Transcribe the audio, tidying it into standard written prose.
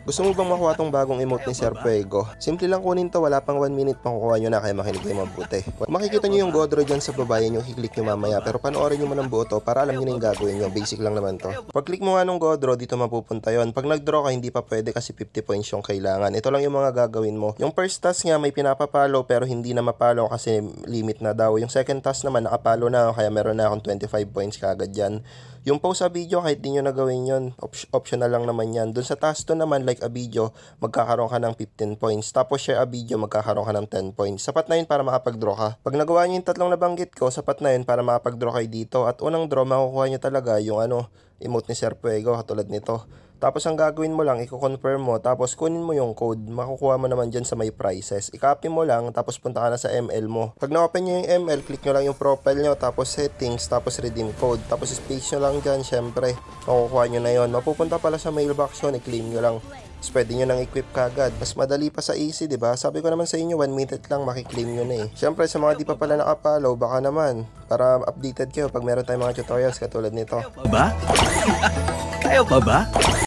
Gusto mo bang makuha tong bagong emote ni Sir Fuego? Simple lang kunin to, wala pang 1 minute makukuha nyo na, kaya makinig kayo mabuti. Makikita nyo yung Godro dyan sa baba, yun yung hiklik nyo mamaya, pero panoorin nyo mo ng buo to para alam nyo na yung gagawin nyo. Basic lang naman to. Pag click mo nga nung Godro, dito mapupunta yon. Pag nag-draw ka, hindi pa pwede kasi 50 points yung kailangan. Ito lang yung mga gagawin mo. Yung first task nga may pinapapalo pero hindi na mapalo kasi limit na daw. Yung second task naman nakapalo na ako, kaya meron na akong 25 points kagad dyan. Yung pause sa video, kahit di nyo nagawin yun, optional lang naman yan. Dun sa task 2 naman, like a video, magkakaroon ka ng 15 points. Tapos share a video, magkakaroon ka ng 10 points. Sapat na yun para makapag-draw ka. Pag nagawa nyo yung tatlong nabanggit ko, sapat na yun para makapag-draw kayo dito. At unang draw, makukuha nyo talaga yung emote ni Sir Fuego, katulad nito. Tapos ang gagawin mo lang, i-confirm mo, tapos kunin mo yung code, makukuha mo naman dyan sa may prices. I-copy mo lang, tapos punta ka na sa ML mo. Pag na-open nyo yung ML, click nyo lang yung profile nyo, tapos settings, tapos redeem code. Tapos space nyo lang dyan, syempre, makukuha nyo na yon. Mapupunta pala sa mailbox yun, i-claim nyo lang. Tapos pwede nyo nang equip kagad. Mas madali pa sa easy, diba? Sabi ko naman sa inyo, 1 minute lang makiklaim nyo na eh. Syempre, sa mga di pa pala nakapollow, baka naman, para updated kayo pag meron tayong mga tutorials katulad nito. Ba? Kayo pa ba?